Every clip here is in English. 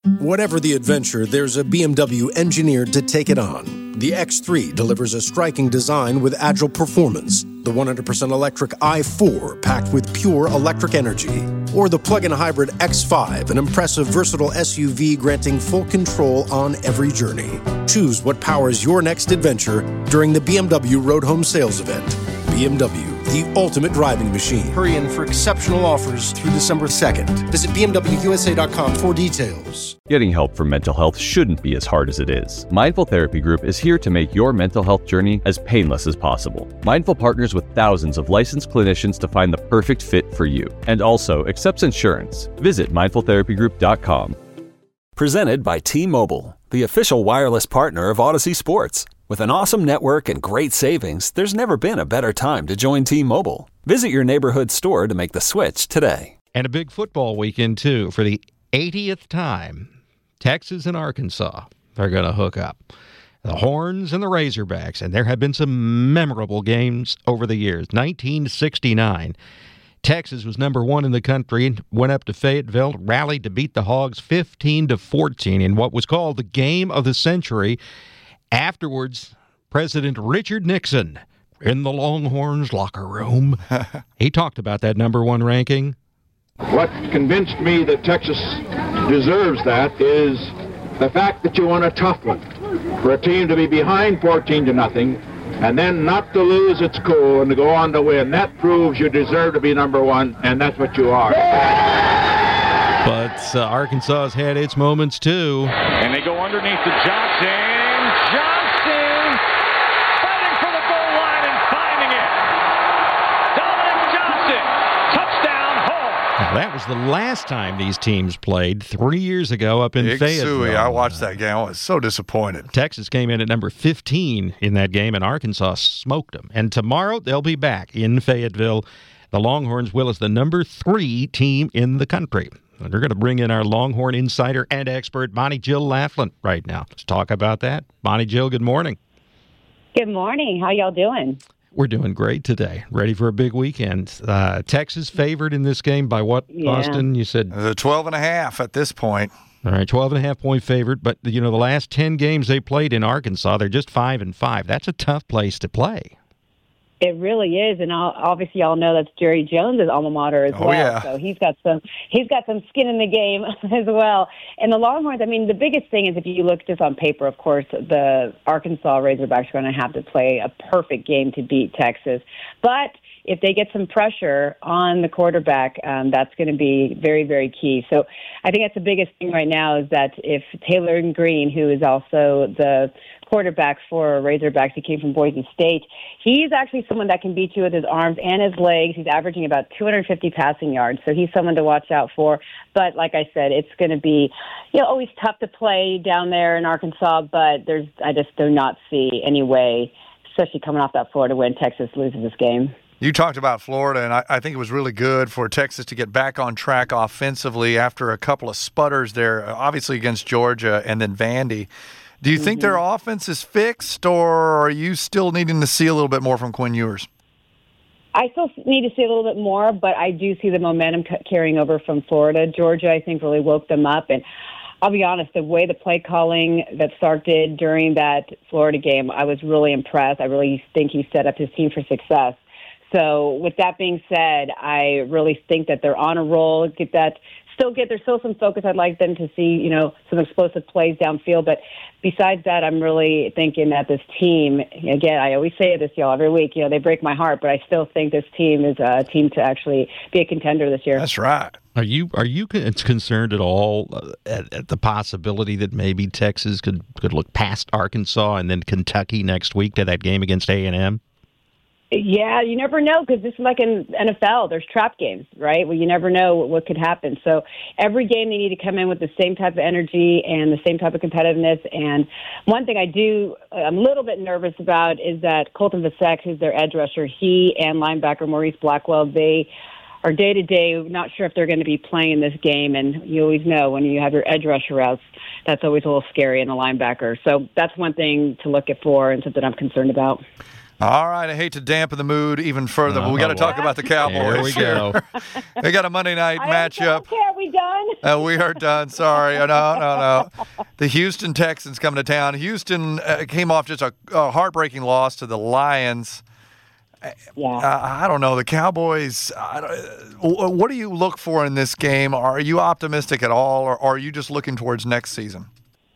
Whatever the adventure, there's a BMW engineered to take it on. The X3 delivers a striking design with agile performance. The 100% electric i4 packed with pure electric energy. Or the plug-in hybrid X5, an impressive versatile SUV granting full control on every journey. Choose what powers your next adventure during the BMW Road Home Sales Event. BMW, the ultimate driving machine. Hurry in for exceptional offers through December 2nd. Visit BMWUSA.com for details. Getting help for mental health shouldn't be as hard as it is. Mindful Therapy Group is here to make your mental health journey as painless as possible. Mindful partners with thousands of licensed clinicians to find the perfect fit for you, and also accepts insurance. Visit mindfultherapygroup.com. Presented by T-Mobile, the official wireless partner of Odyssey Sports. With an awesome network and great savings, there's never been a better time to join T-Mobile. Visit your neighborhood store to make the switch today. And a big football weekend, too. For the 80th time, Texas and Arkansas are going to hook up. The Horns and the Razorbacks. And there have been some memorable games over the years. 1969, Texas was number one in the country and went up to Fayetteville, rallied to beat the Hogs 15-14 in what was called the game of the century. Afterwards, President Richard Nixon in the Longhorns locker room. He talked about that number one ranking. What convinced me that Texas deserves that is the fact that you won a tough one. For a team to be behind 14-0 and then not to lose its cool and to go on to win, that proves you deserve to be number one, and that's what you are. But Arkansas has had its moments, too. And they go underneath to Johnson. Johnson fighting for the goal line and finding it. Dominic Johnson, touchdown home. Now, that was the last time these teams played 3 years ago up in Fayetteville. I watched that game. I was so disappointed. Texas came in at number 15 in that game, and Arkansas smoked them. And tomorrow they'll be back in Fayetteville. The Longhorns will as the number 3 team in the country. And we're going to bring in our Longhorn insider and expert, Bonnie Jill Laughlin, right now. Let's talk about that. Bonnie Jill, good morning. Good morning. How y'all doing? We're doing great today. Ready for a big weekend. Texas favored in this game by what, Austin? You said 12.5 at this point. All right, 12.5-point favorite. But, the last 10 games they played in Arkansas, they're just 5-5. That's a tough place to play. It really is, and obviously y'all know that's Jerry Jones' alma mater as well. Yeah. So he's got some skin in the game as well. And the Longhorns, the biggest thing is if you look just on paper, of course, the Arkansas Razorbacks are going to have to play a perfect game to beat Texas. But if they get some pressure on the quarterback, that's going to be very, very key. So I think that's the biggest thing right now is that if Taylor Green, who is also the quarterback for Razorbacks, he came from Boise State, he's actually someone that can beat you with his arms and his legs. He's averaging about 250 passing yards, so he's someone to watch out for. But like I said, it's going to be always tough to play down there in Arkansas, but I just do not see any way, especially coming off that Florida win, Texas loses this game. You talked about Florida, and I think it was really good for Texas to get back on track offensively after a couple of sputters there, obviously against Georgia and then Vandy. Do you think their offense is fixed, or are you still needing to see a little bit more from Quinn Ewers? I still need to see a little bit more, but I do see the momentum carrying over from Florida. Georgia, I think, really woke them up. And I'll be honest, the way the play calling that Sark did during that Florida game, I was really impressed. I really think he set up his team for success. So with that being said, I really think that they're on a roll. There's still some focus. I'd like them to see, some explosive plays downfield. But besides that, I'm really thinking that this team, again, I always say this, y'all, every week, they break my heart, but I still think this team is a team to actually be a contender this year. That's right. Are you concerned at all at the possibility that maybe Texas could look past Arkansas and then Kentucky next week to that game against A&M? Yeah, you never know because this is like in NFL. There's trap games, right? Well, you never know what could happen. So every game they need to come in with the same type of energy and the same type of competitiveness. And one thing I'm a little bit nervous about is that Colton Vasek, who's their edge rusher, he and linebacker Maurice Blackwell, they are day-to-day not sure if they're going to be playing this game. And you always know when you have your edge rusher out, that's always a little scary in the linebacker. So that's one thing to look at for and something I'm concerned about. All right, I hate to dampen the mood even further, but we got to talk about the Cowboys. Here we go. They got a Monday night matchup. I don't care. We done? We are done. Sorry. No. The Houston Texans come to town. Houston came off just a heartbreaking loss to the Lions. Yeah. I don't know. The Cowboys, what do you look for in this game? Are you optimistic at all, or are you just looking towards next season?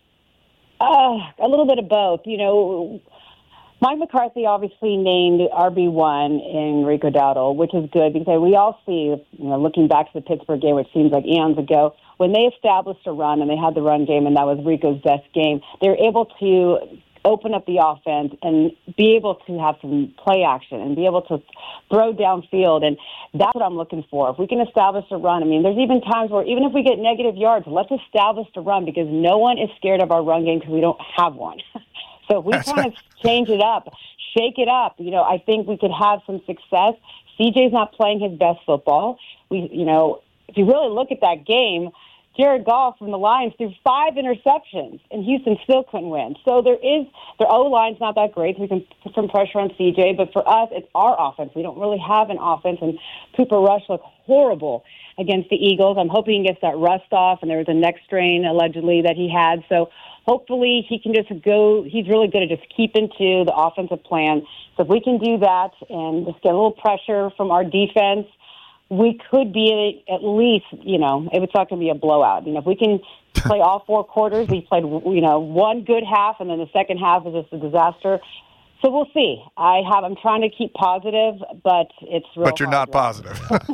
A little bit of both. Mike McCarthy obviously named RB1 in Rico Dowdle, which is good because we all see, looking back to the Pittsburgh game, which seems like eons ago, when they established a run and they had the run game and that was Rico's best game, they were able to open up the offense and be able to have some play action and be able to throw downfield. And that's what I'm looking for. If we can establish a run, there's even times where even if we get negative yards, let's establish the run because no one is scared of our run game because we don't have one. So if we kind of change it up, shake it up, I think we could have some success. CJ's not playing his best football. If you really look at that game, Jared Goff from the Lions threw 5 interceptions, and Houston still couldn't win. So their O-line's not that great, so we can put some pressure on CJ. But for us, it's our offense. We don't really have an offense, and Cooper Rush looked horrible against the Eagles. I'm hoping he gets that rust off, and there was a neck strain, allegedly, that he had. So hopefully he can just go. He's really good at just keeping to the offensive plan. So if we can do that and just get a little pressure from our defense, we could be at least, if it's not going to be a blowout. If we can play all 4 quarters, we played, one good half, and then the second half is just a disaster. So we'll see. I'm trying to keep positive, but it's real. But you're not positive.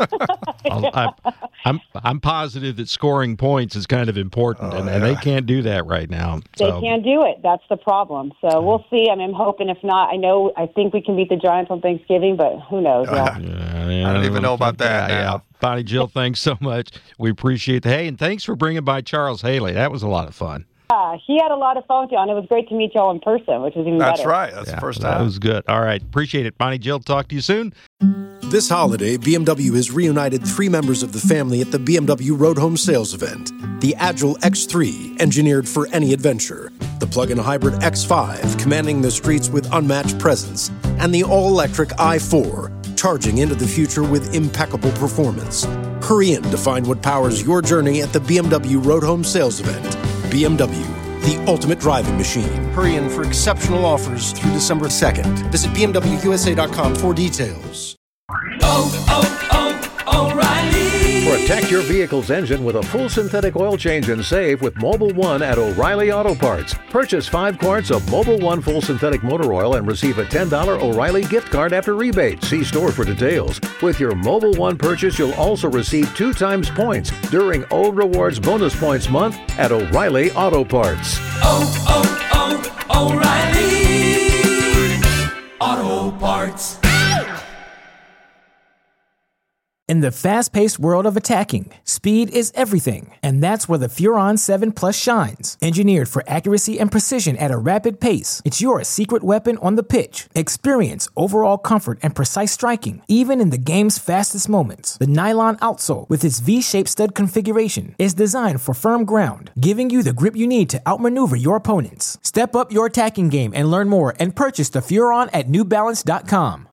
I'm positive that scoring points is kind of important, and they can't do that right now. They can't do it. That's the problem. So we'll see. I'm hoping. If not, I think we can beat the Giants on Thanksgiving, but who knows? I don't even know about that now. Yeah. Bonnie Jill, thanks so much. We appreciate the and thanks for bringing by Charles Haley. That was a lot of fun. He had a lot of fun, John. It was great to meet y'all in person, which was even better. That's right. That's the first time. That was good. All right. Appreciate it. Bonnie Jill, talk to you soon. This holiday, BMW has reunited 3 members of the family at the BMW Road Home Sales Event. The Agile X3, engineered for any adventure. The plug-in hybrid X5, commanding the streets with unmatched presence. And the all-electric i4, charging into the future with impeccable performance. Hurry in to find what powers your journey at the BMW Road Home Sales Event. BMW, the ultimate driving machine. Hurry in for exceptional offers through December 2nd. Visit BMWUSA.com for details. O'Reilly. Protect your vehicle's engine with a full synthetic oil change and save with Mobil 1 at O'Reilly Auto Parts. Purchase 5 quarts of Mobil 1 full synthetic motor oil and receive a $10 O'Reilly gift card after rebate. See store for details. With your Mobil 1 purchase, you'll also receive 2 times points during Old Rewards Bonus Points Month at O'Reilly Auto Parts. O'Reilly Auto Parts. In the fast-paced world of attacking, speed is everything, and that's where the Furon 7 Plus shines. Engineered for accuracy and precision at a rapid pace, it's your secret weapon on the pitch. Experience overall comfort and precise striking, even in the game's fastest moments. The nylon outsole, with its V-shaped stud configuration, is designed for firm ground, giving you the grip you need to outmaneuver your opponents. Step up your attacking game and learn more and purchase the Furon at NewBalance.com.